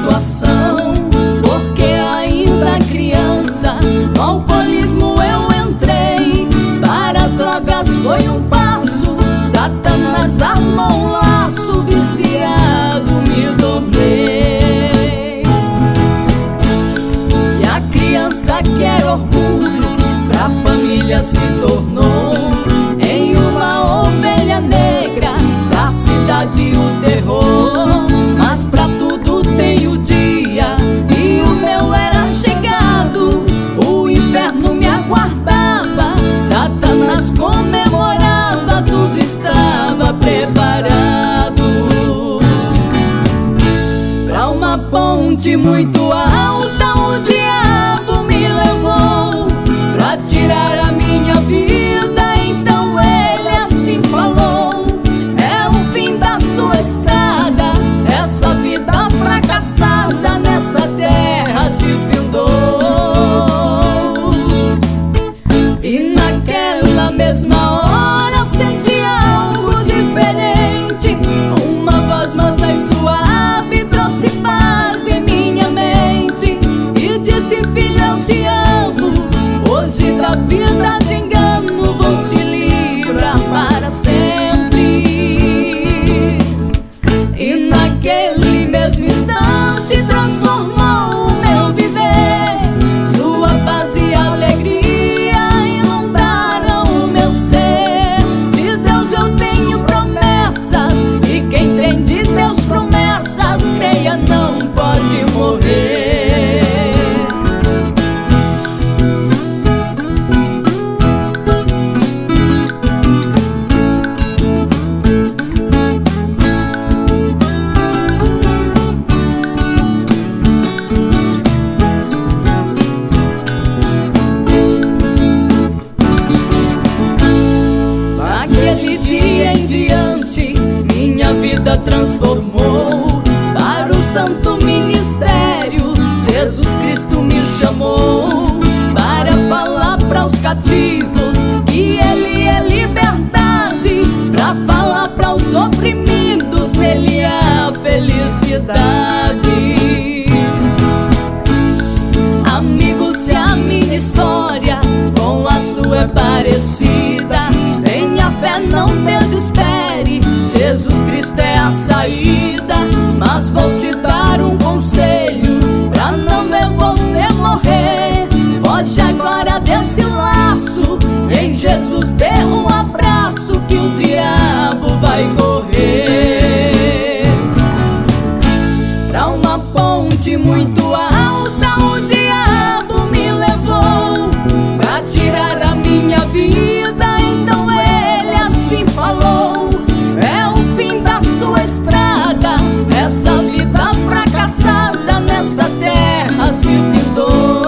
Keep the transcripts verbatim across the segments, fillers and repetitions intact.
situação, porque ainda criança no alcoolismo eu entrei. Para as drogas foi um passo, Satanás armou um laço, viciado me tornei. E a criança que era orgulho pra família se tornou em uma ovelha negra da cidade o terror. Mas pra tudo tem o dia, e o meu era chegado. O inferno me aguardava, Satanás comemorava, tudo estava preparado. Pra uma ponte muito alta o diabo me levou pra tirar a minha vida. Então ele assim falou: é o fim da sua estrada, essa vida fracassada nessa terra se findou. E naquela mesma hora senti algo diferente. Uma voz mansa e suave trouxe paz em minha mente e disse: filho, eu te amo, hoje da vida de engano vou te livrar para sempre. E naquele mesmo instante transformou o meu viver. Sua paz e alegria inundaram o meu ser. De Deus eu tenho promessas, e quem tem de Deus promessas, creia, não pode morrer. Daquele dia em diante minha vida transformou para o santo ministério. Jesus Cristo me chamou para falar para os cativos que Ele é liberdade, para falar para os oprimidos nele há felicidade. Amigo, se a minha história com a sua é parecida, tenha fé, não desespere, Jesus Cristo é a saída. Mas vou te dar um conselho pra não ver você morrer. Foge agora desse laço, em Jesus dê um abraço, que o diabo vai correr. Pra uma ponte muito alta o diabo me levou pra tirar a minha vida. Então ele assim falou: é o fim da sua estrada, essa vida fracassada nessa terra se findou.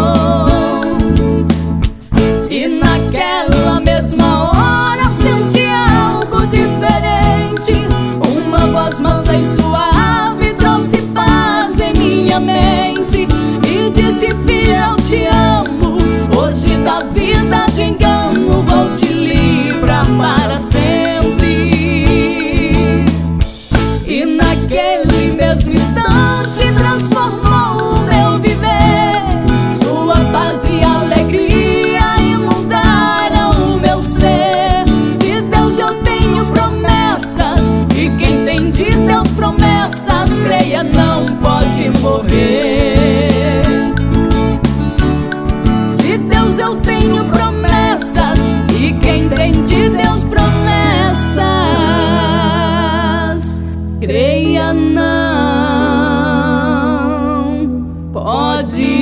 E naquela mesma hora senti algo diferente. Uma voz mansa e suave trouxe paz em minha mente e disse: filho, eu te amo, hoje da vida de engano vou te livrar para sempre. E naquele mesmo instante transformou o meu viver. Sua paz e alegria inundaram o meu ser. De Deus eu tenho promessas, e quem tem de Deus promessas, creia, não pode morrer. De Deus eu tenho promessas, e quem tem de Deus promessas, creia, não pode